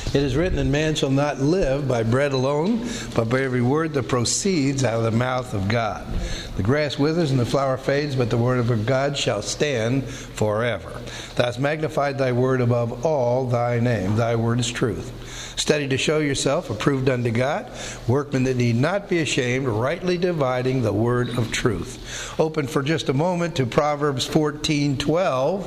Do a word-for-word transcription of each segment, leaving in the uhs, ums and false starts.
It is written that man shall not live by bread alone, but by every word that proceeds out of the mouth of God. The grass withers and the flower fades, but the word of God shall stand forever. Thou hast magnified thy word above all thy name. Thy word is truth. Study to show yourself approved unto God, workmen that need not be ashamed, rightly dividing the word of truth. Open for just a moment to Proverbs fourteen twelve.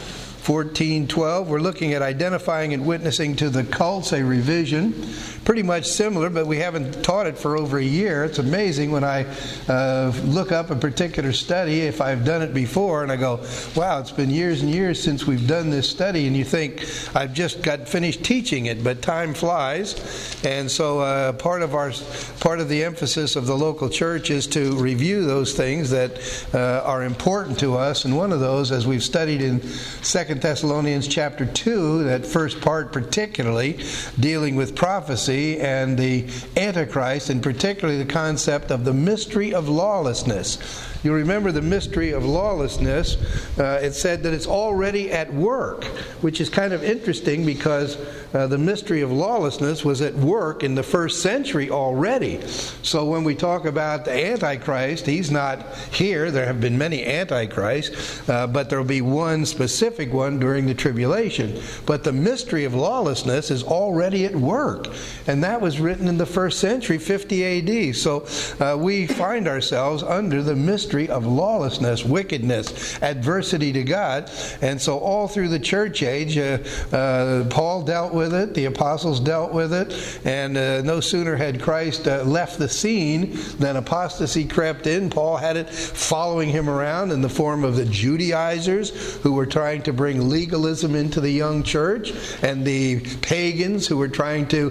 fourteen twelve, we're looking at identifying and witnessing to the cults, a revision. Pretty much similar, but we haven't taught it for over a year. It's amazing when I uh, look up a particular study, if I've done it before, and I go, wow, it's been years and years since we've done this study, and you think, I've just got finished teaching it, but time flies. And so uh, part of our part of the emphasis of the local church is to review those things that uh, are important to us, and one of those, as we've studied in Second Thessalonians chapter two, that first part particularly, dealing with prophecy and the Antichrist, and particularly the concept of the mystery of lawlessness. You remember the mystery of lawlessness. Uh, it said that it's already at work, which is kind of interesting because uh, the mystery of lawlessness was at work in the first century already. So when we talk about the Antichrist, he's not here. There have been many Antichrists, uh, but there will be one specific one during the tribulation. But the mystery of lawlessness is already at work. And that was written in the first century, fifty A D. So uh, we find ourselves under the mystery of lawlessness, wickedness, adversity to God. And so all through the church age, uh, uh, Paul dealt with it, the apostles dealt with it, and uh, no sooner had Christ uh, left the scene than apostasy crept in. Paul had it following him around in the form of the Judaizers who were trying to bring legalism into the young church, and the pagans who were trying to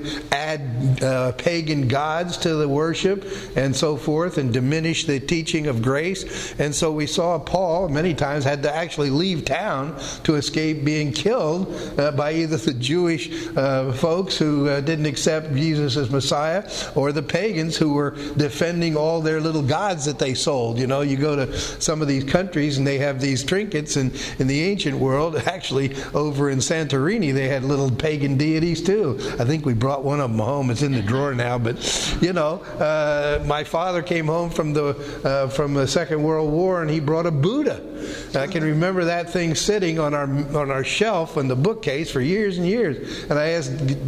add uh, pagan gods to the worship and so forth and diminish the teaching of grace. And so we saw Paul many times had to actually leave town to escape being killed uh, by either the Jewish uh, folks who uh, didn't accept Jesus as Messiah, or the pagans who were defending all their little gods that they sold. You know, you go to some of these countries and they have these trinkets, and in the ancient world, actually over in Santorini, they had little pagan deities too. I think we brought one of them home. It's in the drawer now. But, you know, uh, my father came home from the uh, from the Second World War, and he brought a Buddha. I can remember that thing sitting on our on our shelf in the bookcase for years and years. And I asked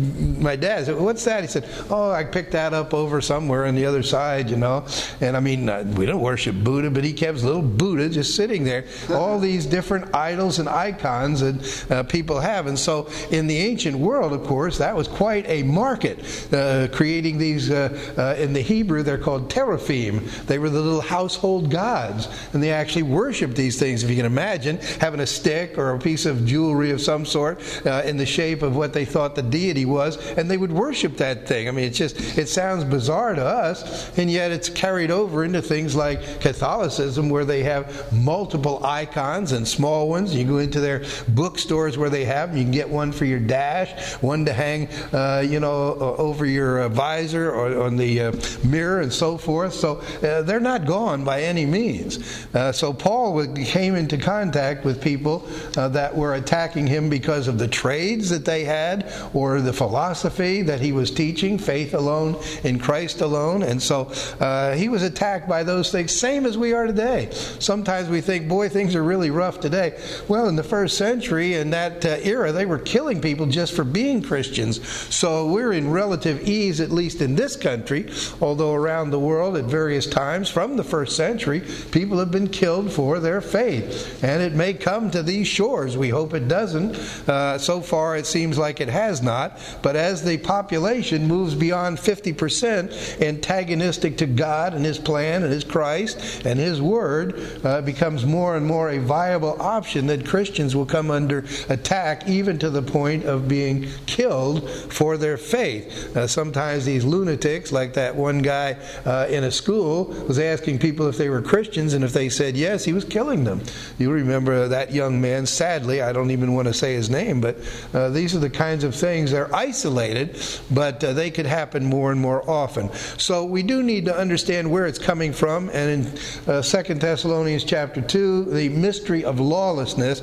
my dad, I said, what's that? He said, oh, I picked that up over somewhere on the other side, you know. And I mean, uh, we don't worship Buddha, but he kept his little Buddha just sitting there. All these different idols and icons that uh, people have. And so in the ancient world, of course, that was quite a market, uh, creating these, uh, uh, in the Hebrew, they're called teraphim. They were the little household gods, and they actually worshiped these things. If you can imagine having a stick or a piece of jewelry of some sort uh, in the shape of what they thought the deity was, and they would worship that thing. I mean, it's just, it sounds bizarre to us, and yet it's carried over into things like Catholicism, where they have multiple icons and small ones. You go into their bookstores where they have them. You can get one for your dash, one to hang, uh, you know, over your uh, visor or on the uh, mirror and so forth. So uh, they're not gone by any means. Uh, so Paul would, came into contact with people uh, that were attacking him because of the trades that they had, or the philosophy that he was teaching, faith alone in Christ alone. And so uh, he was attacked by those things, same as we are today. Sometimes we think, boy, things are really rough today. Well, in the first century, in that uh, era, they were killing people just for being Christians. So we're in relative ease, at least in this country, although around the world at various times from the first century, people have been killed for their faith. And it may come to these shores. We hope it doesn't. Uh, so far, it seems like it has not. But as the population moves beyond fifty percent antagonistic to God and His plan and His Christ and His Word, uh, becomes more and more a viable option that Christians will come under attack, even to the point of being killed for their faith. Uh, sometimes these lunatics, like that one guy uh, in a school, was asking people if they were Christians, and if they said yes, he was killing them. You remember that young man, sadly, I don't even want to say his name, but uh, these are the kinds of things, they're isolated, but uh, they could happen more and more often. So we do need to understand where it's coming from, and in uh, Second Thessalonians chapter two, the mystery of lawlessness comes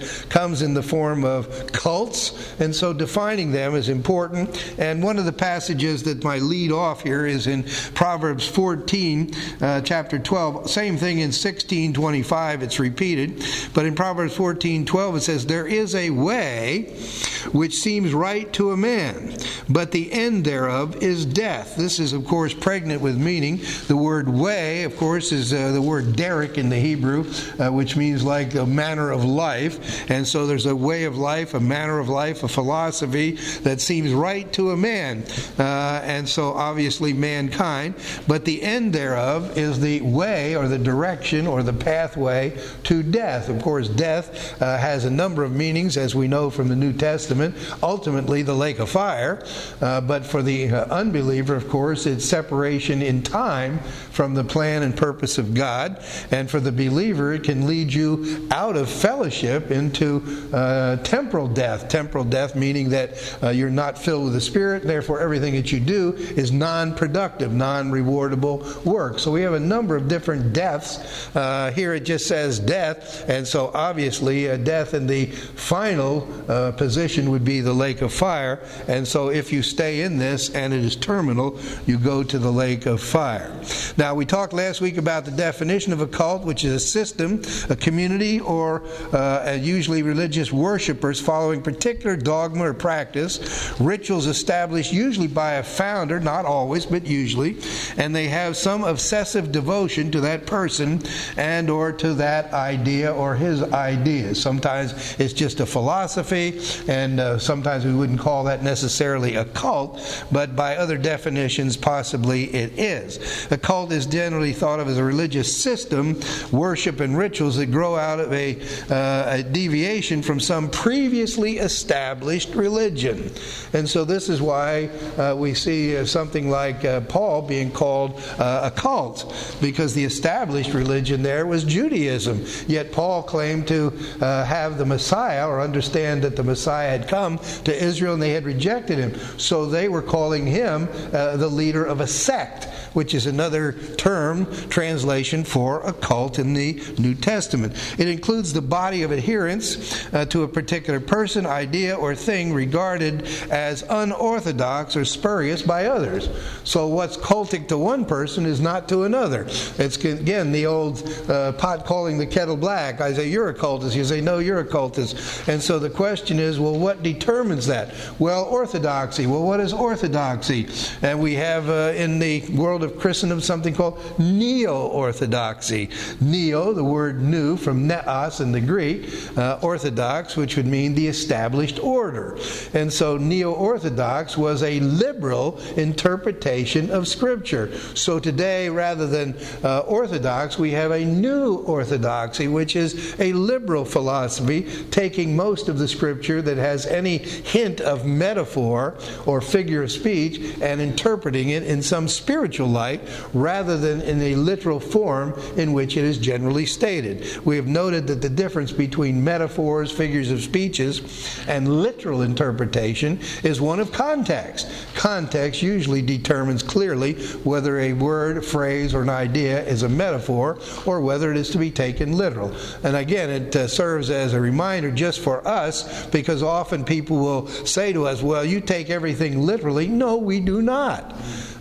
comes in the form of cults, and so defining them is important. And one of the passages that might lead off here is in Proverbs fourteen, uh, chapter twelve. Same thing in sixteen twenty-five, it's repeated. But in Proverbs fourteen twelve it says, "There is a way which seems right to a man, but the end thereof is death." This is, of course, pregnant with meaning. The word way, of course, is uh, the word derek in the Hebrew, uh, which means like a manner of life. And so there's a way of life, a manner of life, a philosophy that seems right to a man. Uh, and so obviously mankind. But the end thereof is the way or the direction or the pathway to death. Of course, death uh, has a number of meanings, as we know from the New Testament. Ultimately, the lake of fire. Uh, but for the uh, unbeliever, of course, it's separation in time from the plan and purpose of God. And for the believer, it can lead you out of fellowship into uh, temporal death. Temporal death meaning that uh, you're not filled with the Spirit, therefore everything that you do is non-productive, non-rewardable work. So we have a number of different deaths. Uh, here it just says death, and so obviously uh, death in the final uh, position would be the lake of fire. And so if you stay in this and it is terminal, you go to the lake of fire. Now, we talked last week about the definition of a cult, which is a system, a community, or uh, usually religious worshipers following particular dogma or practice, rituals established usually by a founder, not always, but usually, and they have some obsessive devotion to that person and or to that idea or his ideas. Sometimes it's just a philosophy, and uh, sometimes we wouldn't call that necessarily a cult, but by other definitions, possibly it is. A cult is generally thought of as a religious system, worship and rituals that grow out of a, uh, a deviation from some previously established religion. And so this is why uh, we see uh, something like uh, Paul being called uh, a cult, because the established religion there was Judaism. Yet Paul claimed to uh, have the Messiah, or understand that the Messiah had come to Israel and they had rejected him. So they were calling him uh, the leader of a sect, which is another term, translation for a cult in the New Testament. It includes the body of adherents uh, to a particular person, idea, or thing regarded as unorthodox or spurious by others. So what's cultic to one person is not to another. It's, again, the old uh, pot calling the kettle black. I say, you're a cultist. You say, no, you're a cultist. And so the question is, well, what determines that? Well, orthodoxy. Well, what is orthodoxy? And we have uh, in the world of Christendom something called neo-orthodoxy. Neo, the word new from neos in the Greek, uh, orthodox, which would mean the established order. And so neo-orthodox was a liberal interpretation of Scripture. So today, rather than uh, orthodox, we have a new orthodoxy, which is a liberal philosophy, taking most of the Scripture that has any hint of metaphor or figure of speech and interpreting it in some spiritual light rather than in a literal form in which it is generally stated. We have noted that the difference between metaphors, figures of speeches, and literal interpretation is one of context. Context usually determines clearly whether a word, phrase, or an idea is a metaphor or whether it is to be taken literal. And again, it uh, serves as a reminder just for us, because often people will say to us, well, you take everything literally. No, we do not.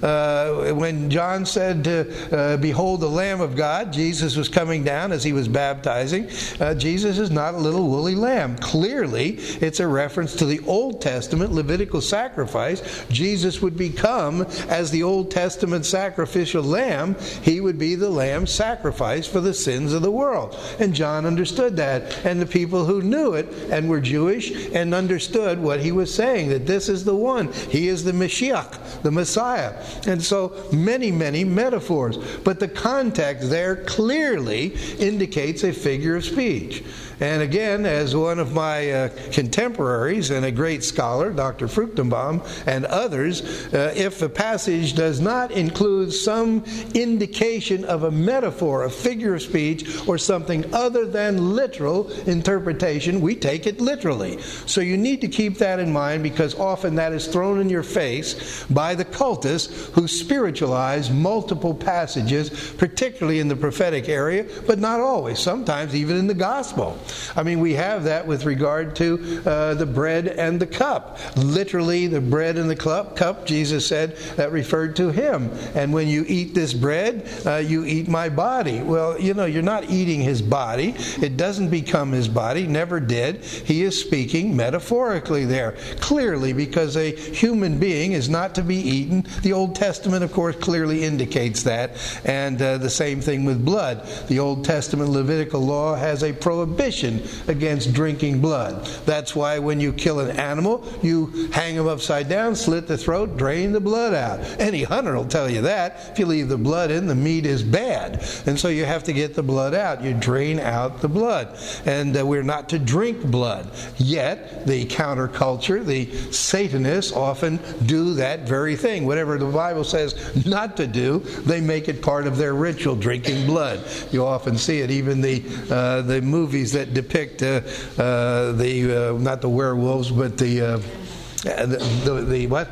Uh, when John said, to, uh, behold the Lamb of God, Jesus was coming down as he was baptizing. Uh, Jesus is not a little woolly lamb. Clearly, it's a reference to the Old Testament Levitical sacrifice. Jesus would become, as the Old Testament sacrificial lamb, he would be the lamb sacrificed for the sins of the world. And John understood that. And the people who knew it and were Jewish and understood what he was saying, that this is the one. He is the Mashiach, the Messiah. And so many, many metaphors. But the context there clearly indicates a figure of speech. And again, as one of my uh, contemporaries and a great scholar, Doctor Fruchtenbaum, and others, uh, if the passage does not include some indication of a metaphor, a figure of speech, or something other than literal interpretation, we take it literally. So you need to keep that in mind, because often that is thrown in your face by the cultists who spiritualize multiple passages, particularly in the prophetic area, but not always, sometimes even in the gospel. I mean, we have that with regard to uh, the bread and the cup. Literally, the bread and the cup, cup, Jesus said, that referred to him. And when you eat this bread, uh, you eat my body. Well, you know, you're not eating his body. It doesn't become his body, never did. He is speaking metaphorically there, clearly, because a human being is not to be eaten. The Old Testament, of course, clearly indicates that. And uh, the same thing with blood. The Old Testament Levitical law has a prohibition against drinking blood. That's why when you kill an animal, you hang him upside down, slit the throat, drain the blood out. Any hunter will tell you that. If you leave the blood in, the meat is bad. And so you have to get the blood out. You drain out the blood. And uh, we're not to drink blood. Yet, the counterculture, the Satanists often do that very thing. Whatever the Bible says not to do, they make it part of their ritual, drinking blood. You often see it. Even the uh, the movies that depict uh, uh, the, uh, not the werewolves, but the, uh, the, the, the what?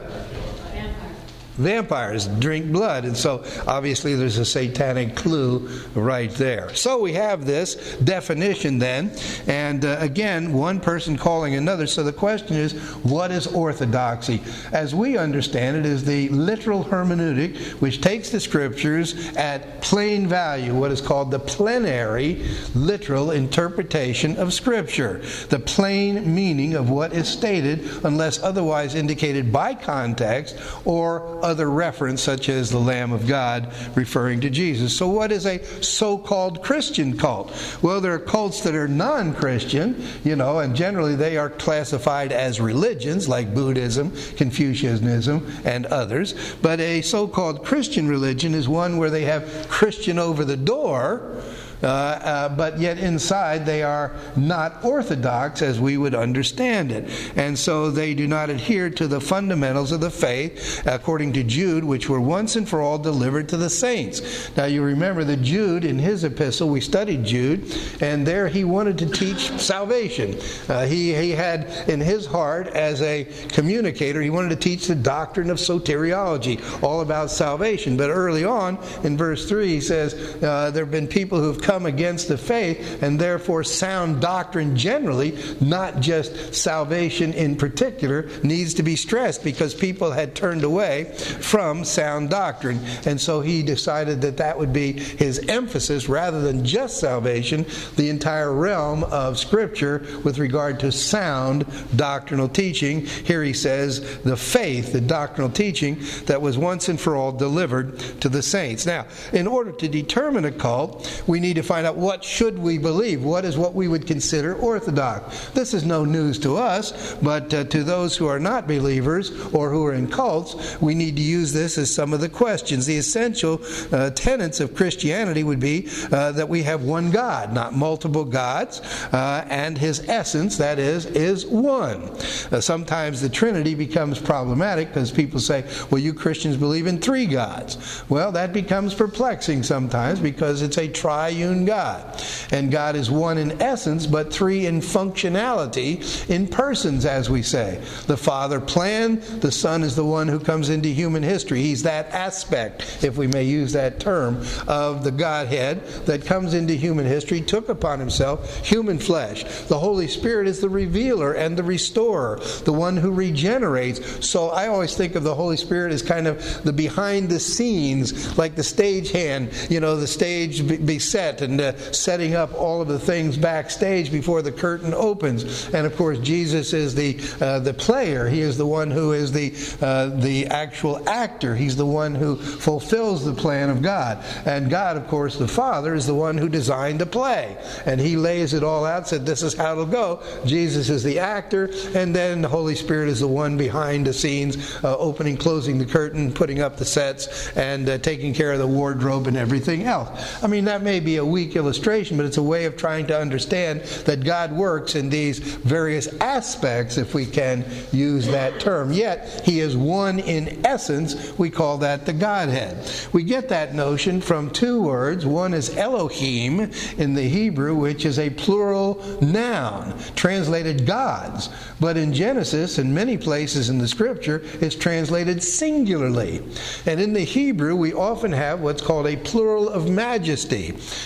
Vampires drink blood, and so obviously there's a satanic clue right there. So we have this definition then, and uh, again, one person calling another. So the question is, what is orthodoxy? As we understand it, is the literal hermeneutic which takes the scriptures at plain value, what is called the plenary literal interpretation of scripture, the plain meaning of what is stated unless otherwise indicated by context or other reference, such as the Lamb of God referring to Jesus. So what is a so-called Christian cult? Well, there are cults that are non-Christian, you know, and generally they are classified as religions like Buddhism, Confucianism, and others. But a so-called Christian religion is one where they have Christian over the door, Uh, uh, but yet inside they are not orthodox as we would understand it. And so they do not adhere to the fundamentals of the faith according to Jude, which were once and for all delivered to the saints. Now you remember that Jude, in his epistle, we studied Jude, and there he wanted to teach salvation. Uh, he, he had in his heart as a communicator, he wanted to teach the doctrine of soteriology, all about salvation. But early on in verse three he says uh, there have been people who have come against the faith, and therefore sound doctrine generally, not just salvation in particular, needs to be stressed because people had turned away from sound doctrine. And so he decided that that would be his emphasis rather than just salvation, the entire realm of Scripture with regard to sound doctrinal teaching. Here he says the faith, the doctrinal teaching that was once and for all delivered to the saints. Now, in order to determine a cult, we need to find out what should we believe. What is what we would consider orthodox? This is no news to us, but uh, to those who are not believers or who are in cults, we need to use this as some of the questions. The essential uh, tenets of Christianity would be uh, that we have one God, not multiple gods, uh, and his essence, that is, is one. Uh, sometimes the Trinity becomes problematic because people say, well, you Christians believe in three gods. Well, that becomes perplexing sometimes because it's a triune God. And God is one in essence, but three in functionality, in persons, as we say. The Father planned, the Son is the one who comes into human history. He's that aspect, if we may use that term, of the Godhead that comes into human history, took upon himself human flesh. The Holy Spirit is the revealer and the restorer, the one who regenerates. So I always think of the Holy Spirit as kind of the behind the scenes, like the stage hand, you know, the stage be set and uh, setting up all of the things backstage before the curtain opens. And of course, Jesus is the uh, the player. He is the one who is the uh, the actual actor. He's the one who fulfills the plan of God. And God, of course, the Father, is the one who designed the play. And he lays it all out, said this is how it'll go. Jesus is the actor, and then the Holy Spirit is the one behind the scenes, uh, opening, closing the curtain, putting up the sets, and uh, taking care of the wardrobe and everything else. I mean, that may be a weak illustration, but it's a way of trying to understand that God works in these various aspects, if we can use that term. Yet, he is one in essence. We call that the Godhead. We get that notion from two words. One is Elohim in the Hebrew, which is a plural noun, translated gods. But in Genesis and many places in the Scripture, it's translated singularly. And in the Hebrew, we often have what's called a plural of majesty.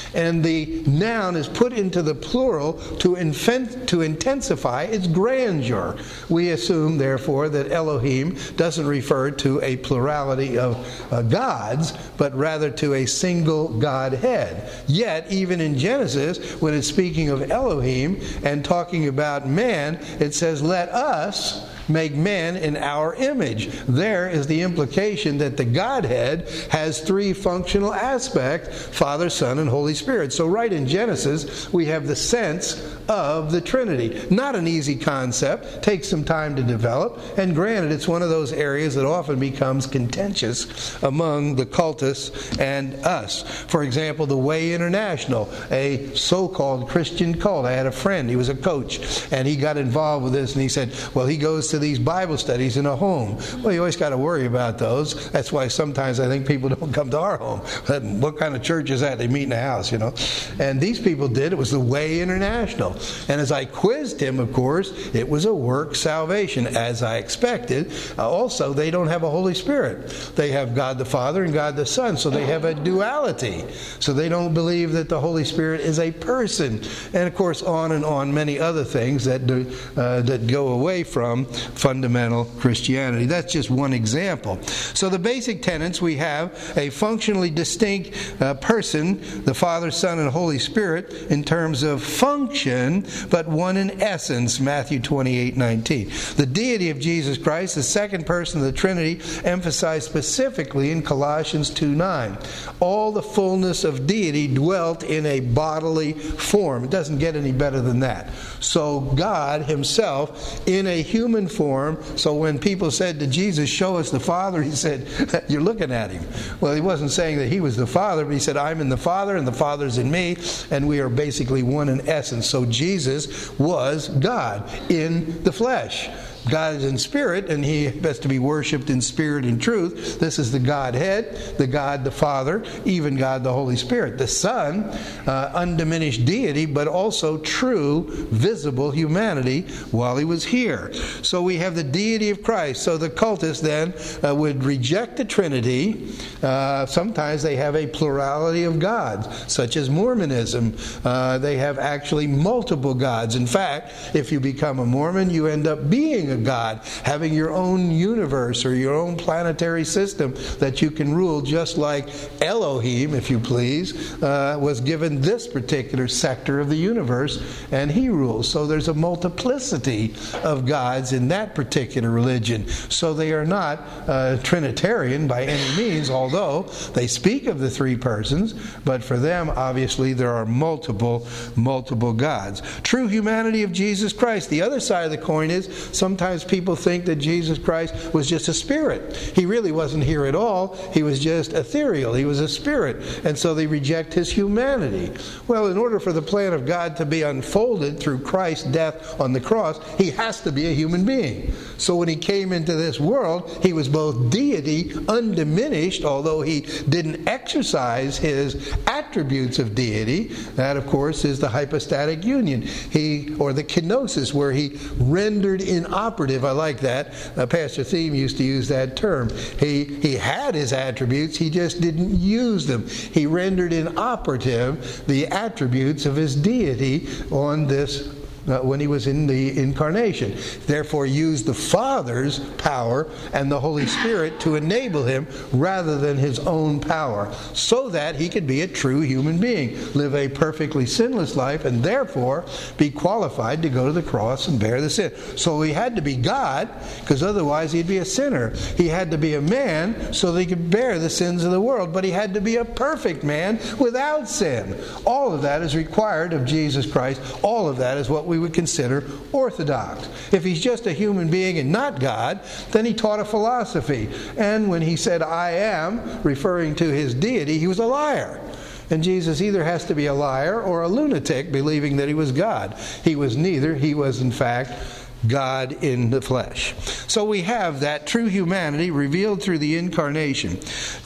And the noun is put into the plural to, infen- to intensify its grandeur. We assume, therefore, that Elohim doesn't refer to a plurality of uh, gods, but rather to a single Godhead. Yet, even in Genesis, when it's speaking of Elohim and talking about man, it says, let us make man in our image. There is the implication that the Godhead has three functional aspects: Father, Son, and Holy Spirit. So right in Genesis, we have the sense of the Trinity. Not an easy concept. Takes some time to develop. And granted, it's one of those areas that often becomes contentious among the cultists and us. For example, the Way International, a so-called Christian cult. I had a friend, he was a coach, and he got involved with this, and he said, well, he goes to these Bible studies in a home. Well, you always got to worry about those. That's why sometimes I think people don't come to our home. What kind of church is that? They meet in a house, you know. And these people did. It was the Way International. And as I quizzed him, of course, it was a work salvation, as I expected. Uh, also, they don't have a Holy Spirit. They have God the Father and God the Son, so they have a duality. So they don't believe that the Holy Spirit is a person. And of course, on and on, many other things that do, uh, that go away from fundamental Christianity. That's just one example. So the basic tenets, we have a functionally distinct uh, person, the Father, Son, and Holy Spirit, in terms of function, but one in essence, Matthew twenty-eight nineteen. The deity of Jesus Christ, the second person of the Trinity, emphasized specifically in Colossians two nine. All the fullness of deity dwelt in a bodily form. It doesn't get any better than that. So God himself in a human form. So when people said to Jesus, show us the Father, he said, you're looking at him. Well, he wasn't saying that he was the Father, but he said, I'm in the Father and the Father's in me, and we are basically one in essence. So Jesus was God in the flesh. God is in spirit, and he has to be worshipped in spirit and truth. This is the Godhead, the God the Father, even God the Holy Spirit. The Son, uh, undiminished deity, but also true, visible humanity while he was here. So we have the deity of Christ. So the cultists then uh, would reject the Trinity. Uh, sometimes they have a plurality of gods, such as Mormonism. Uh, they have actually multiple gods. In fact, if you become a Mormon, you end up being a God, having your own universe or your own planetary system that you can rule, just like Elohim, if you please, uh, was given this particular sector of the universe, and he rules. So there's a multiplicity of gods in that particular religion. So they are not uh, Trinitarian by any means, although they speak of the three persons, but for them, obviously, there are multiple, multiple gods. True humanity of Jesus Christ. The other side of the coin is sometimes people think that Jesus Christ was just a spirit. He really wasn't here at all. He was just ethereal. He was a spirit. And so they reject his humanity. Well, in order for the plan of God to be unfolded through Christ's death on the cross, he has to be a human being. So when he came into this world, he was both deity, undiminished, although he didn't exercise his attributes of deity. That, of course, is the hypostatic union. He, or the kenosis, where he rendered inoperative. I like that. Uh, Pastor Thiem used to use that term. He he had his attributes, he just didn't use them. He rendered inoperative the attributes of his deity on this Uh, when he was in the incarnation. Therefore used the Father's power and the Holy Spirit to enable him rather than his own power, so that he could be a true human being, live a perfectly sinless life, and therefore be qualified to go to the cross and bear the sin. So he had to be God, because otherwise he'd be a sinner. He had to be a man so that he could bear the sins of the world, but he had to be a perfect man without sin. All of that is required of Jesus Christ. All of that is what we we would consider orthodox. If he's just a human being and not God, then he taught a philosophy. And when he said, I am, referring to his deity, he was a liar. And Jesus either has to be a liar or a lunatic, believing that he was God. He was neither. He was, in fact, God in the flesh. So we have that true humanity revealed through the incarnation.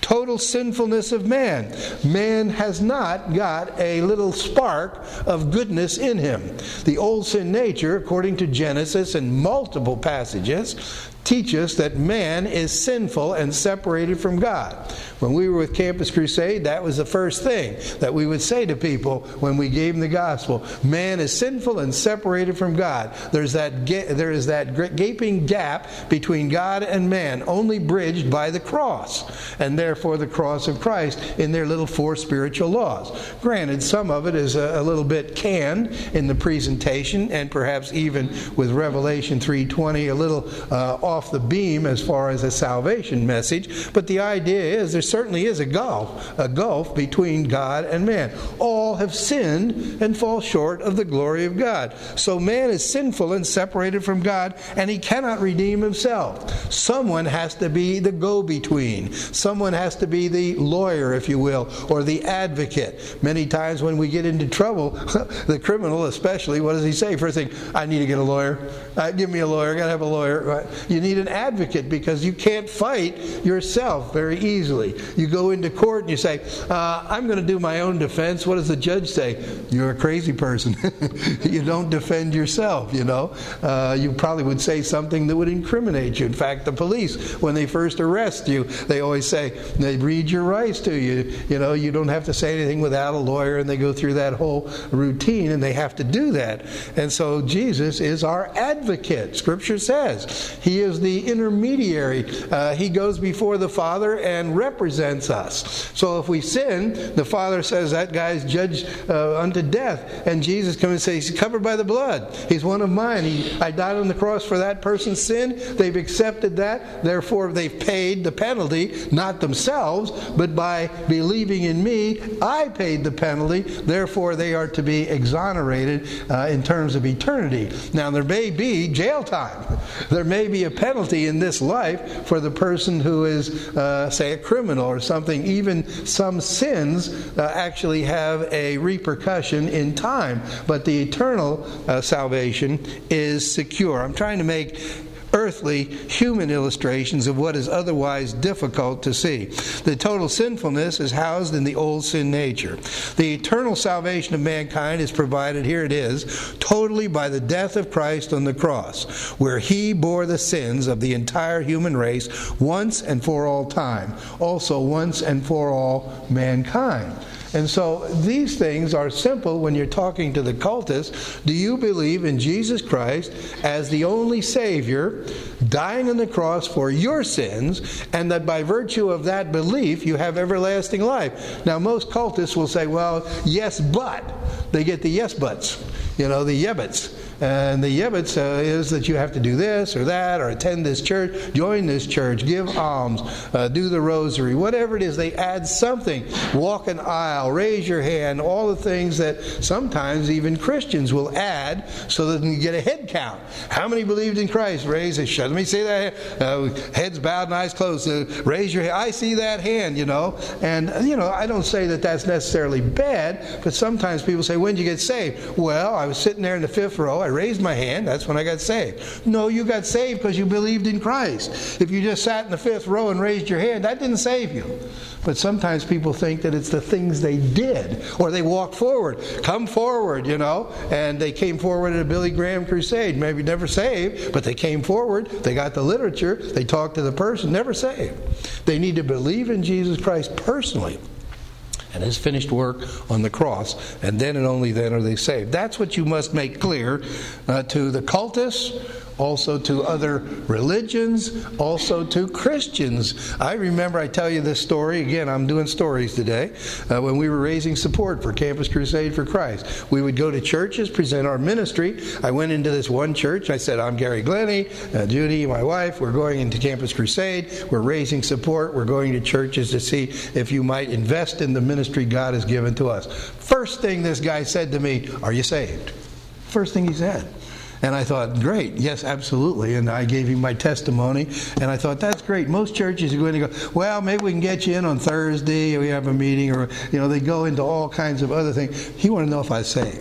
Total sinfulness of man. Man has not got a little spark of goodness in him. The old sin nature, according to Genesis and multiple passages, teach us that man is sinful and separated from God. When we were with Campus Crusade, that was the first thing that we would say to people when we gave them the gospel. Man is sinful and separated from God. There's that ga- there is that gaping gap between God and man, only bridged by the cross, and therefore the cross of Christ in their little four spiritual laws. Granted, some of it is a, a little bit canned in the presentation, and perhaps even with Revelation three twenty a little uh, off the beam as far as a salvation message. But the idea is there certainly is a gulf, a gulf between God and man. All have sinned and fall short of the glory of God. So man is sinful and separated from God, and he cannot redeem himself. Someone has to be the go-between. Someone has to be the lawyer, if you will, or the advocate. Many times when we get into trouble, the criminal especially, what does he say? First thing, I need to get a lawyer. Uh, give me a lawyer. I got to have a lawyer. Right? You need an advocate because you can't fight yourself very easily. You go into court and you say, uh, I'm going to do my own defense. What does the judge say? You're a crazy person. You don't defend yourself, you know. Uh, you probably would say something that would incriminate you. In fact, the police, when they first arrest you, they always say, they read your rights to you. You know, you don't have to say anything without a lawyer, and they go through that whole routine, and they have to do that. And so Jesus is our advocate. Scripture says he is the intermediary. Uh, he goes before the Father and represents us. So if we sin, the Father says that guy's judged uh, unto death, and Jesus comes and says he's covered by the blood. He's one of mine. He, I died on the cross for that person's sin. They've accepted that. Therefore, they've paid the penalty, not themselves, but by believing in me, I paid the penalty. Therefore, they are to be exonerated uh, in terms of eternity. Now, there may be jail time. There may be a penalty in this life for the person who is, uh, say, a criminal or something. Even some sins uh, actually have a repercussion in time, but the eternal uh, salvation is secure. I'm trying to make earthly human illustrations of what is otherwise difficult to see. The total sinfulness is housed in the old sin nature. The eternal salvation of mankind is provided, here it is, totally by the death of Christ on the cross, where he bore the sins of the entire human race once and for all time, also once and for all mankind. And so these things are simple when you're talking to the cultists. Do you believe in Jesus Christ as the only Savior, dying on the cross for your sins, and that by virtue of that belief you have everlasting life? Now most cultists will say, well, yes, but. They get the yes buts, you know, the yebbets. And the yebbets uh, is that you have to do this or that, or attend this church, join this church, give alms, uh, do the rosary, whatever it is. They add something. Walk an aisle, raise your hand, all the things that sometimes even Christians will add so that you get a head count. How many believed in Christ? Raise it. Let me see that hand. Uh, heads bowed and eyes closed. Uh, raise your hand. I see that hand, you know. And, you know, I don't say that that's necessarily bad, but sometimes people say, when did you get saved? Well, I was sitting there in the fifth row. I raised my hand. That's when I got saved. No, you got saved because you believed in Christ. If you just sat in the fifth row and raised your hand, that didn't save you. But sometimes people think that it's the things they did, or they walked forward. Come forward, you know. And they came forward at a Billy Graham crusade. Maybe never saved, but they came forward. They got the literature. They talked to the person. Never saved. They need to believe in Jesus Christ personally and his finished work on the cross, and then and only then are they saved. That's what you must make clear uh, to the cultists, also to other religions, also to Christians. I remember, I tell you this story, again, I'm doing stories today, uh, when we were raising support for Campus Crusade for Christ. We would go to churches, present our ministry. I went into this one church, I said, I'm Gary Glennie, uh, Judy, my wife, we're going into Campus Crusade, we're raising support, we're going to churches to see if you might invest in the ministry God has given to us. First thing this guy said to me, are you saved? First thing he said. And I thought, great, yes, absolutely. And I gave him my testimony, and I thought, that's great. Most churches are going to go, well, maybe we can get you in on Thursday, or we have a meeting, or, you know, they go into all kinds of other things. He wanted to know if I was saved.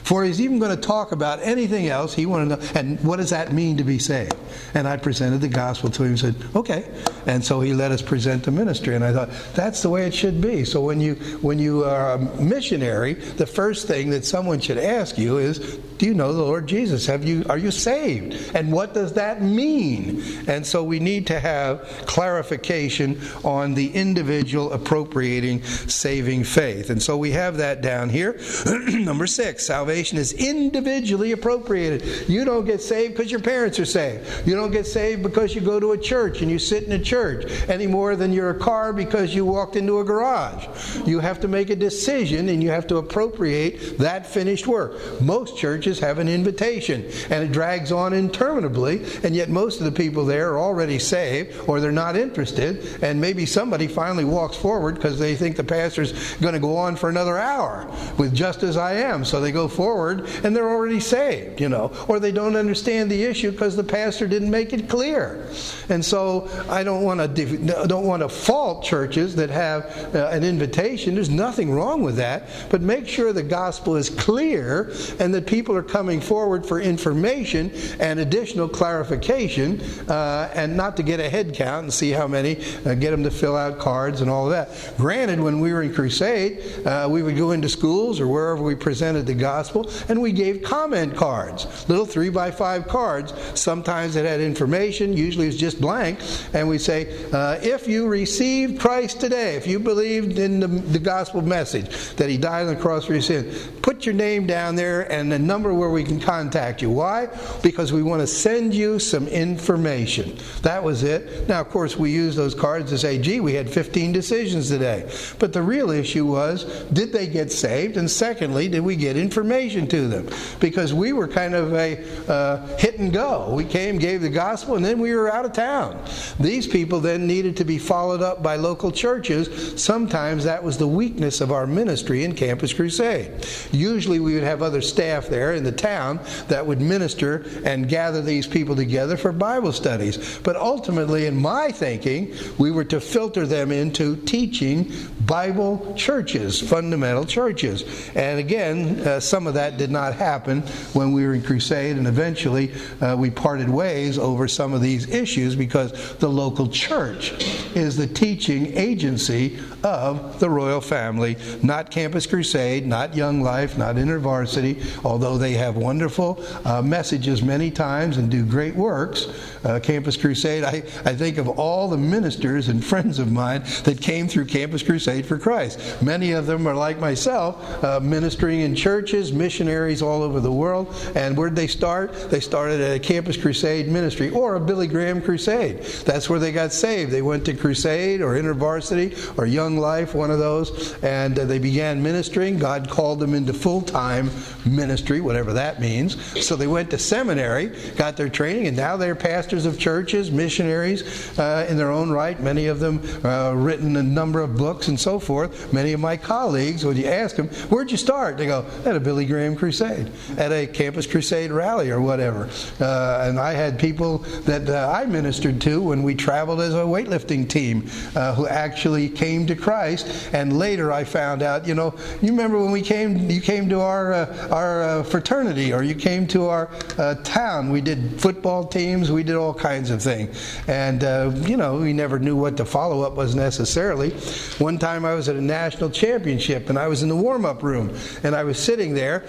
For he's even going to talk about anything else he wanted to know. And what does that mean to be saved? And I presented the gospel to him and said, okay. And so he let us present the ministry. And I thought, that's the way it should be. So when you when you are a missionary, the first thing that someone should ask you is, do you know the Lord Jesus? Have you are you saved? And what does that mean? And so we need to have clarification on the individual appropriating saving faith. And so we have that down here. Number six, salvation is individually appropriated. You don't get saved because your parents are saved. You don't get saved because you go to a church and you sit in a church any more than you're a car because you walked into a garage. You have to make a decision and you have to appropriate that finished work. Most churches have an invitation and it drags on interminably, and yet most of the people there are already saved or they're not interested, and maybe somebody finally walks forward because they think the pastor's going to go on for another hour with just as I am, so they go forward and they're already saved, you know, or they don't understand the issue because the pastor didn't make it clear. And so I don't want to don't want to fault churches that have uh, an invitation. There's nothing wrong with that, but make sure the gospel is clear and that people are coming forward for information and additional clarification, uh, and not to get a head count and see how many, uh, get them to fill out cards and all of that. Granted, when we were in Crusade, uh, we would go into schools or wherever we presented the gospel, and we gave comment cards, little three by five cards. Sometimes it had information, usually it's just blank, and we say, uh, if you received Christ today, if you believed in the, the gospel message that he died on the cross for your sin, put your name down there and the number where we can contact you. Why? Because we want to send you some information. That was it. Now, of course, we use those cards to say, gee, we had fifteen decisions today. But the real issue was, did they get saved? And secondly, did we get information to them? Because we were kind of a uh, hit and go. We came, gave the gospel, and then we were out of town. These people then needed to be followed up by local churches. Sometimes that was the weakness of our ministry in Campus Crusade. Usually we would have other staff there in the town that would minister and gather these people together for Bible studies. But ultimately, in my thinking, we were to filter them into teaching Bible churches, fundamental churches. And again, uh, some of that did not happen when we were in Crusade, and eventually uh, we parted ways over some of these issues because the local church is the teaching agency of the royal family, not Campus Crusade, not Young Life, not InterVarsity, although they have wonderful uh, messages many times and do great works. Uh, Campus Crusade, I, I think of all the ministers and friends of mine that came through Campus Crusade for Christ. Many of them are like myself, uh, ministering in churches, missionaries all over the world. And where'd they start? They started at a Campus Crusade ministry or a Billy Graham crusade. That's where they got saved. They went to Crusade or InterVarsity or Young Life, one of those, and uh, they began ministering. God called them into full-time ministry, whatever that means. So they went to seminary, got their training, and now they're pastors of churches, missionaries uh, in their own right. Many of them uh, written a number of books and so forth. Many of my colleagues, when you ask them, where'd you start? They go, at a Billy Graham crusade, at a Campus Crusade rally or whatever. Uh, and I had people that uh, I ministered to when we traveled as a weightlifting team uh, who actually came to Christ. And later I found out, you know, you remember when we came, you came to our uh, our uh, fraternity, or you came to our uh, town. We did football teams. We did all kinds of things. And, uh, you know, we never knew what the follow-up was necessarily. One time I was at a national championship, and I was in the warm-up room, and I was sitting there.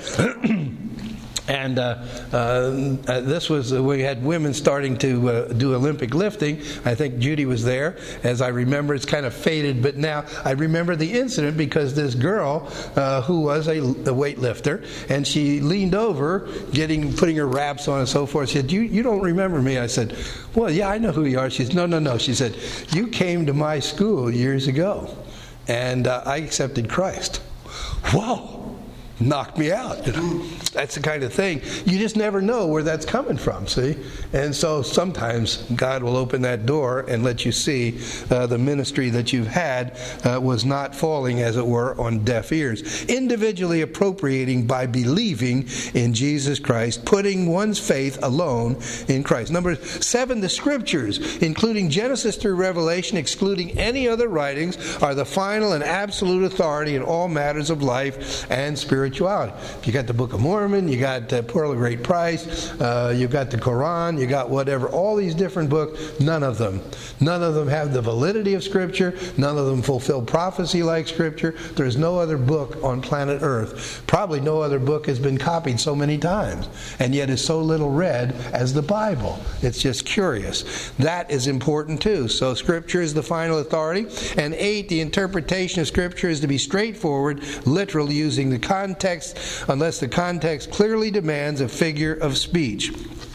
And uh, uh, this was, uh, we had women starting to uh, do Olympic lifting. I think Judy was there. As I remember, it's kind of faded, but now I remember the incident because this girl uh, who was a, a weightlifter, and she leaned over, getting putting her wraps on and so forth. She said, you, you don't remember me? I said, well, yeah, I know who you are. She said, no, no, no. She said, you came to my school years ago, and uh, I accepted Christ. Whoa! Knocked me out. You know? That's the kind of thing. You just never know where that's coming from, see? And so sometimes God will open that door and let you see uh, the ministry that you've had uh, was not falling, as it were, on deaf ears. Individually appropriating by believing in Jesus Christ, putting one's faith alone in Christ. Number seven, the Scriptures, including Genesis through Revelation, excluding any other writings, are the final and absolute authority in all matters of life and spirituality. spirituality. You got the Book of Mormon, you got uh, Pearl of Great Price, uh, you've got the Quran, you got whatever, all these different books, none of them. None of them have the validity of Scripture. None of them fulfill prophecy like Scripture. There's no other book on planet Earth. Probably no other book has been copied so many times, and yet is so little read as the Bible. It's just curious. That is important too. So Scripture is the final authority. And eight, the interpretation of Scripture is to be straightforward, literal, using the context, unless the context clearly demands a figure of speech.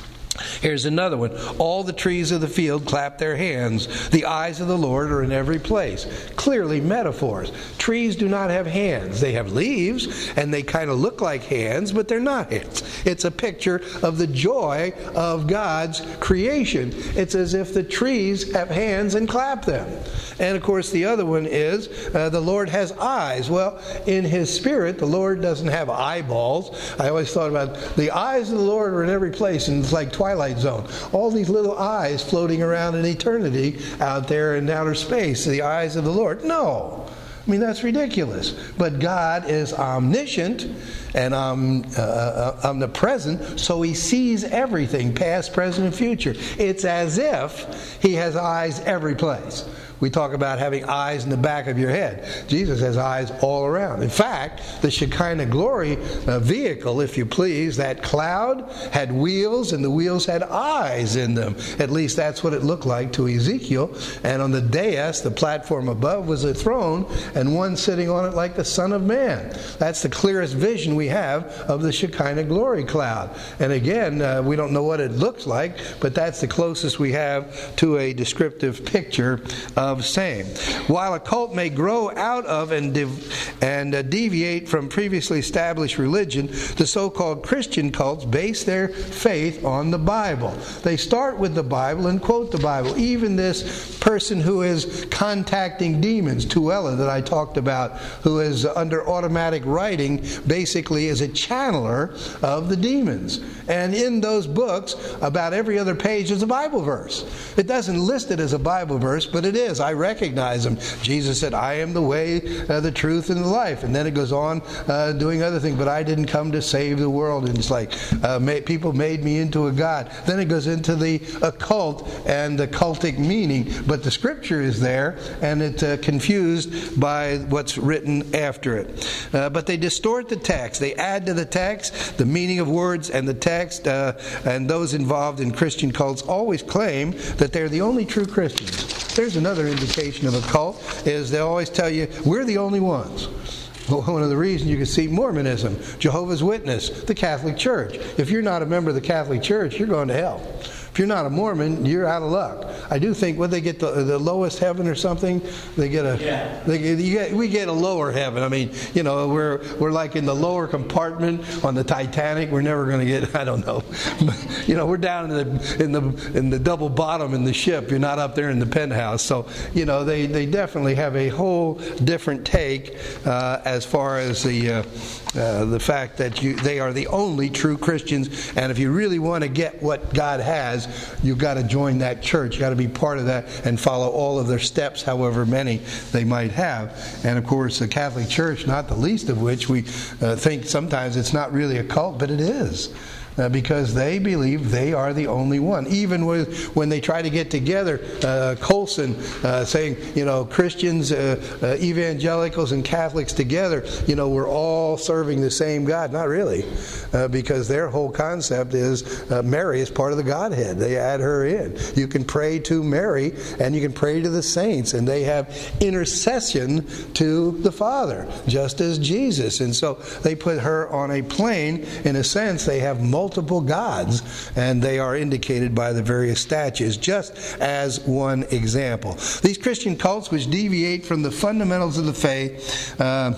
Here's another one. All the trees of the field clap their hands. The eyes of the Lord are in every place. Clearly metaphors. Trees do not have hands. They have leaves, and they kind of look like hands, but they're not hands. It's a picture of the joy of God's creation. It's as if the trees have hands and clap them. And of course the other one is uh, the Lord has eyes. Well, in His Spirit, the Lord doesn't have eyeballs. I always thought about the eyes of the Lord are in every place, and it's like Twilight Zone. All these little eyes floating around in eternity out there in outer space. The eyes of the Lord. No. I mean, that's ridiculous. But God is omniscient and um, uh, omnipresent, so He sees everything, past, present, and future. It's as if He has eyes every place. We talk about having eyes in the back of your head. Jesus has eyes all around. In fact, the Shekinah glory uh, vehicle, if you please, that cloud had wheels, and the wheels had eyes in them. At least that's what it looked like to Ezekiel. And on the dais, the platform above, was a throne, and one sitting on it like the Son of Man. That's the clearest vision we have of the Shekinah glory cloud. And again, uh, we don't know what it looks like, but that's the closest we have to a descriptive picture of Of same. While a cult may grow out of and div- and uh, deviate from previously established religion, the so-called Christian cults base their faith on the Bible. They start with the Bible and quote the Bible. Even this person who is contacting demons, Tuella, that I talked about, who is under automatic writing, basically is a channeler of the demons. And in those books, about every other page is a Bible verse. It doesn't list it as a Bible verse, but it is. I recognize them. Jesus said, I am the way, uh, the truth, and the life. And then it goes on uh, doing other things. But I didn't come to save the world. And it's like, uh, may, people made me into a God. Then it goes into the occult and the cultic meaning. But the Scripture is there, and it's uh, confused by what's written after it. Uh, but they distort the text. They add to the text the meaning of words and the text. Uh, and those involved in Christian cults always claim that they're the only true Christians. There's another indication of a cult, is they always tell you, we're the only ones. Well, one of the reasons you can see Mormonism, Jehovah's Witness, the Catholic Church. If you're not a member of the Catholic Church, you're going to hell. If you're not a Mormon, you're out of luck. I do think, what they get, the, the lowest heaven or something? They get a, yeah. they get, you get, we get a lower heaven. I mean, you know, we're we're like in the lower compartment on the Titanic. We're never going to get, I don't know. You know, we're down in the in the in the double bottom in the ship. You're not up there in the penthouse. So, you know, they, they definitely have a whole different take uh, as far as the uh, uh, the fact that you they are the only true Christians. And if you really want to get what God has, you've got to join that church. You've got to be part of that and follow all of their steps, however many they might have. And of course, the Catholic Church, not the least of which, we uh, think sometimes it's not really a cult, but it is. Uh, because they believe they are the only one. Even with, when they try to get together, uh, Colson uh, saying, you know, Christians, uh, uh, evangelicals, and Catholics together, you know, we're all serving the same God. Not really, uh, because their whole concept is uh, Mary is part of the Godhead. They add her in. You can pray to Mary, and you can pray to the saints, and they have intercession to the Father, just as Jesus. And so they put her on a plane. In a sense, they have multiple multiple gods, and they are indicated by the various statues, just as one example. These Christian cults, which deviate from the fundamentals of the faith, uh,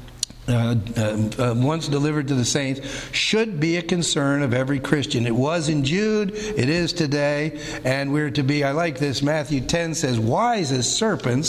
Uh, uh, uh, once delivered to the saints, should be a concern of every Christian. It was in Jude, it is today, and we're to be, I like this, Matthew ten says, wise as serpents,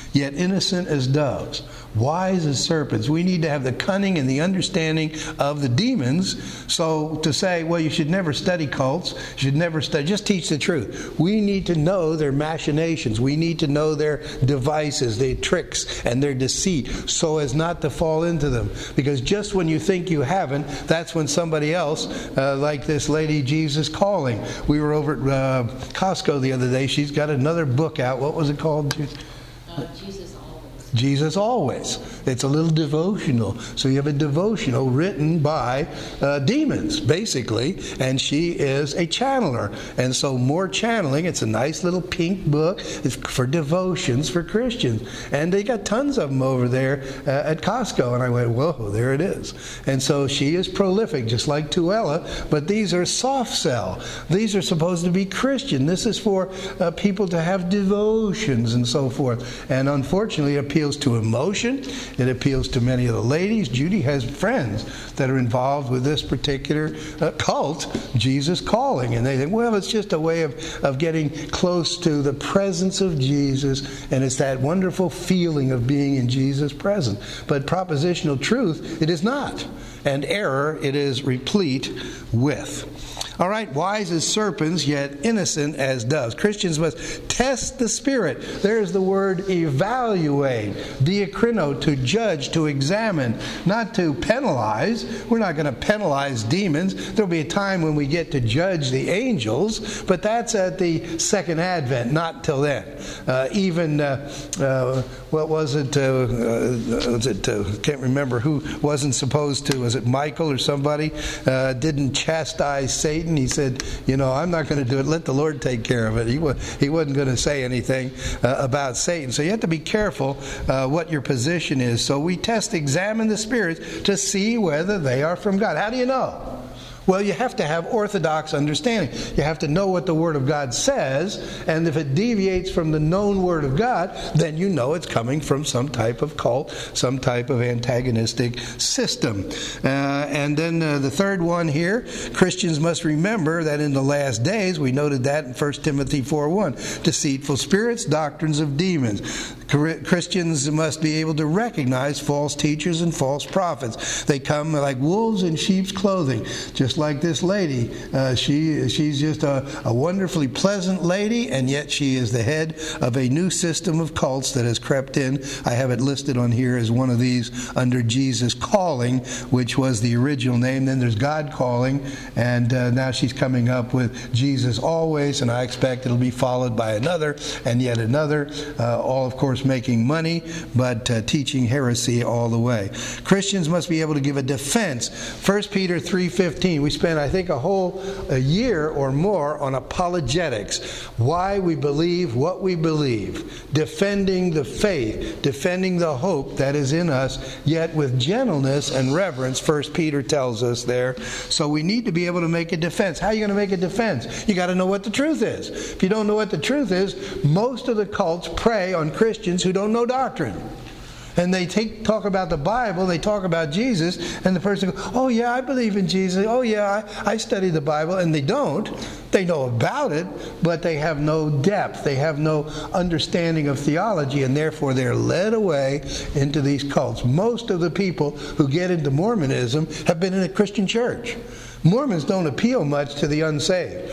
yet innocent as doves, wise as serpents. We need to have the cunning and the understanding of the demons. So to say, well, you should never study cults, you should never study, just teach the truth. We need to know their machinations. We need to know their devices, their tricks, and their deceit, so as not to fall into them. Because just when you think you haven't, that's when somebody else, uh, like this lady Jesus Calling. We were over at uh, Costco the other day. She's got another book out. What was it called? Uh, Jesus Always. Jesus Always. It's a little devotional. So you have a devotional written by uh, demons, basically, and she is a channeler. And so more channeling. It's a nice little pink book. It's for devotions for Christians. And they got tons of them over there uh, at Costco. And I went, whoa, there it is. And so she is prolific, just like Tuella, but these are soft sell. These are supposed to be Christian. This is for uh, people to have devotions and so forth. And unfortunately, it appeals to emotion. It appeals to many of the ladies. Judy has friends that are involved with this particular uh, cult, Jesus Calling. And they think, well, it's just a way of, of getting close to the presence of Jesus. And it's that wonderful feeling of being in Jesus' presence. But propositional truth, it is not. And error, it is replete with. All right, wise as serpents, yet innocent as doves. Christians must test the Spirit. There's the word evaluate, diakrino, to judge, to examine, not to penalize. We're not going to penalize demons. There'll be a time when we get to judge the angels, but that's at the second advent, not till then. Uh, even, uh, uh, what was it, uh, uh, was it uh, can't remember who wasn't supposed to, was it Michael or somebody, uh, didn't chastise Satan. He said, you know, I'm not going to do it. Let the Lord take care of it. He, wa- he wasn't going to say anything uh, about Satan. So you have to be careful uh, what your position is. So we test, examine the spirits to see whether they are from God. How do you know? Well, you have to have orthodox understanding. You have to know what the Word of God says, and if it deviates from the known Word of God, then you know it's coming from some type of cult, some type of antagonistic system. Uh, and then uh, the third one here, Christians must remember that in the last days, we noted that in First Timothy four one, deceitful spirits, doctrines of demons. Christians must be able to recognize false teachers and false prophets. They come like wolves in sheep's clothing, just like this lady. Uh, she she's just a, a wonderfully pleasant lady, and yet she is the head of a new system of cults that has crept in. I have it listed on here as one of these under Jesus Calling, which was the original name. Then there's God Calling, and uh, now she's coming up with Jesus Always, and I expect it'll be followed by another and yet another, uh, all of course making money, but uh, teaching heresy all the way. Christians must be able to give a defense. First Peter three fifteen, we spent, I think, a whole a year or more on apologetics. Why we believe what we believe. Defending the faith. Defending the hope that is in us, yet with gentleness and reverence, First Peter tells us there. So we need to be able to make a defense. How are you going to make a defense? You got to know what the truth is. If you don't know what the truth is, most of the cults prey on Christians who don't know doctrine. And they take, talk about the Bible, they talk about Jesus, and the person goes, oh yeah, I believe in Jesus, oh yeah, I, I study the Bible, and they don't. They know about it, but they have no depth, they have no understanding of theology, and therefore they're led away into these cults. Most of the people who get into Mormonism have been in a Christian church. Mormons don't appeal much to the unsaved.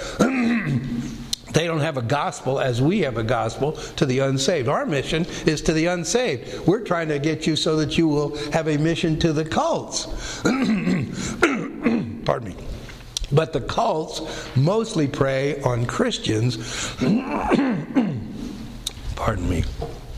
They don't have a gospel as we have a gospel to the unsaved. Our mission is to the unsaved. We're trying to get you so that you will have a mission to the cults. Pardon me. But the cults mostly prey on Christians. Pardon me.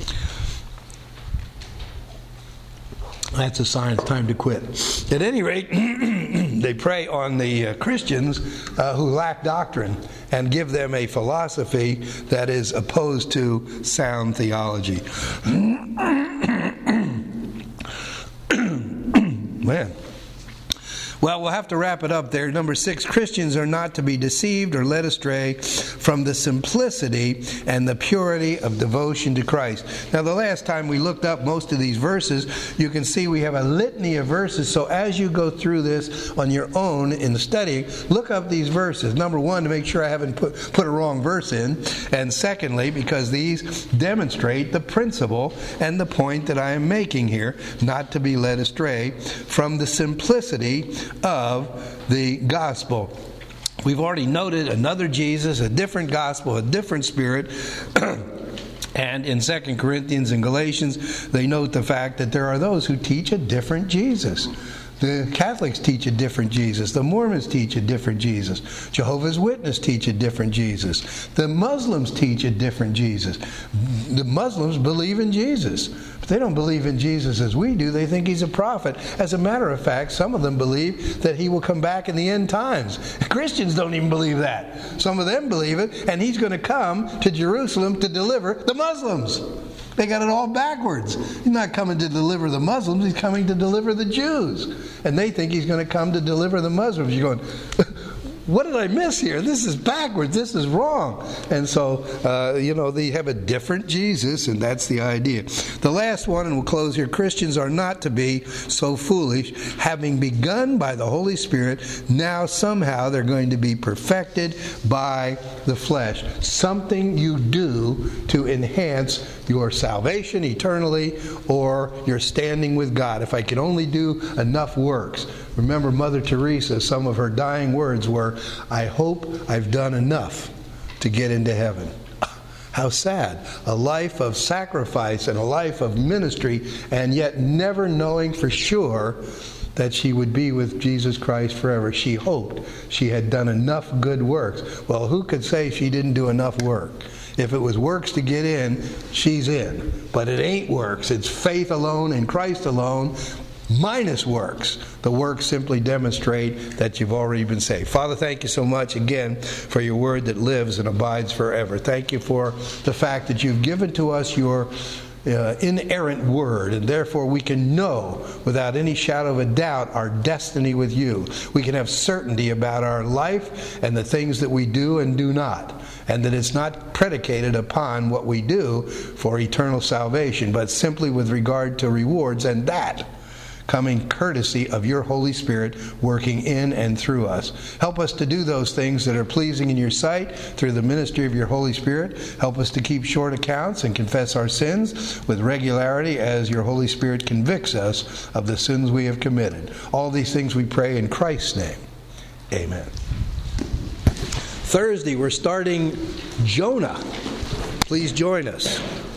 That's a sign it's time to quit. At any rate, they prey on the uh, Christians uh, who lack doctrine and give them a philosophy that is opposed to sound theology. Man. Well, we'll have to wrap it up there. Number six, Christians are not to be deceived or led astray from the simplicity and the purity of devotion to Christ. Now, the last time we looked up most of these verses, you can see we have a litany of verses. So as you go through this on your own in the study, look up these verses. Number one, to make sure I haven't put, put a wrong verse in. And secondly, because these demonstrate the principle and the point that I am making here, not to be led astray from the simplicity of the gospel. We've already noted another Jesus, a different gospel, a different spirit. And in Second Corinthians and Galatians, they note the fact that there are those who teach a different Jesus. The Catholics teach a different Jesus. The Mormons teach a different Jesus. Jehovah's Witnesses teach a different Jesus. The Muslims teach a different Jesus. The Muslims believe in Jesus, but they don't believe in Jesus as we do. They think he's a prophet. As a matter of fact, some of them believe that he will come back in the end times. Christians don't even believe that. Some of them believe it, and he's going to come to Jerusalem to deliver the Muslims. They got it all backwards. He's not coming to deliver the Muslims. He's coming to deliver the Jews. And they think he's going to come to deliver the Muslims. You're going, what did I miss here? This is backwards. This is wrong. And so, uh, you know, they have a different Jesus, and that's the idea. The last one, and we'll close here, Christians are not to be so foolish, having begun by the Holy Spirit, now somehow they're going to be perfected by the flesh. Something you do to enhance your salvation eternally or your standing with God. If I can only do enough works. Remember Mother Teresa, some of her dying words were, I hope I've done enough to get into heaven. How sad. A life of sacrifice and a life of ministry, and yet never knowing for sure that she would be with Jesus Christ forever. She hoped she had done enough good works. Well, who could say she didn't do enough work? If it was works to get in, she's in. But it ain't works. It's faith alone in Christ alone, minus works. The works simply demonstrate that you've already been saved. Father, thank you so much again for your word that lives and abides forever. Thank you for the fact that you've given to us your Uh, inerrant word, and therefore we can know without any shadow of a doubt our destiny with you. We can have certainty about our life and the things that we do and do not, and that it's not predicated upon what we do for eternal salvation, but simply with regard to rewards, and that coming courtesy of your Holy Spirit working in and through us. Help us to do those things that are pleasing in your sight through the ministry of your Holy Spirit. Help us to keep short accounts and confess our sins with regularity as your Holy Spirit convicts us of the sins we have committed. All these things we pray in Christ's name. Amen. Thursday, we're starting Jonah. Please join us.